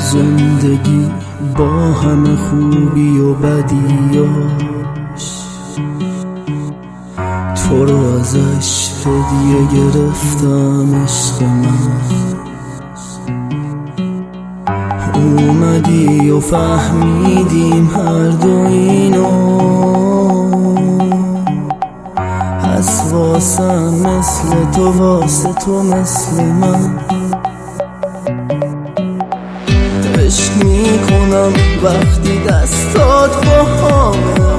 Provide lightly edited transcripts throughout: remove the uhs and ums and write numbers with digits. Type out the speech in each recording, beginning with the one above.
زندگی با همه خوبی و بدیاش تو رو ازش هدیه گرفتم عشق من. اومدی و فهمیدیم هر دو اینو، از واسم مثل تو واسه تو مثل من. عشق میکنم وقتی دستات با همه،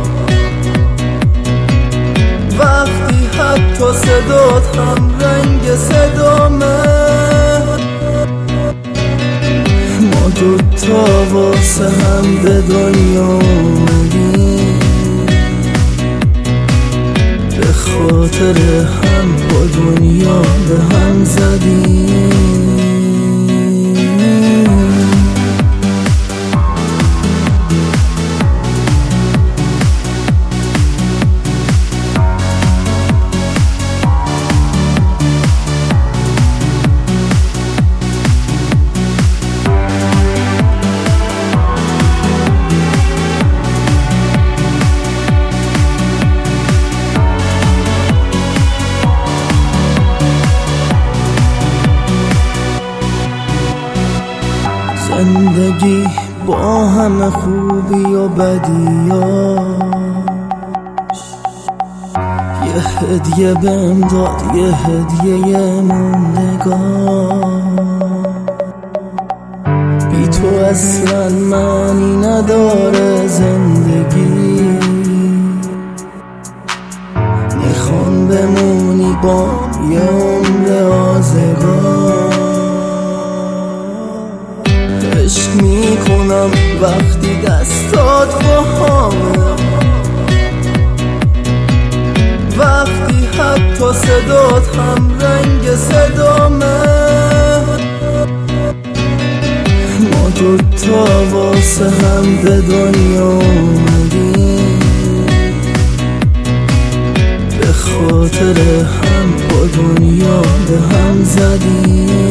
وقتی حتی صدات هم رنگ صدامه. ما دوتا واسه هم به دنیا اومدیم، به خاطر هم با دنیا به هم زدیم. زندگی با همه خوبی و بدیاش یه هدیه بهم داد، یه هدیه موندگار. بی تو اصلا معنی نداره زندگی، میخوام بمونی با یه عمر آزگار. عشق میکنم وقتی دستات با همه، وقتی حتی صدات هم رنگ صدامه. ما دوتا واسه هم به دنیا اومدیم، به خاطر هم با دنیا به هم زدیم.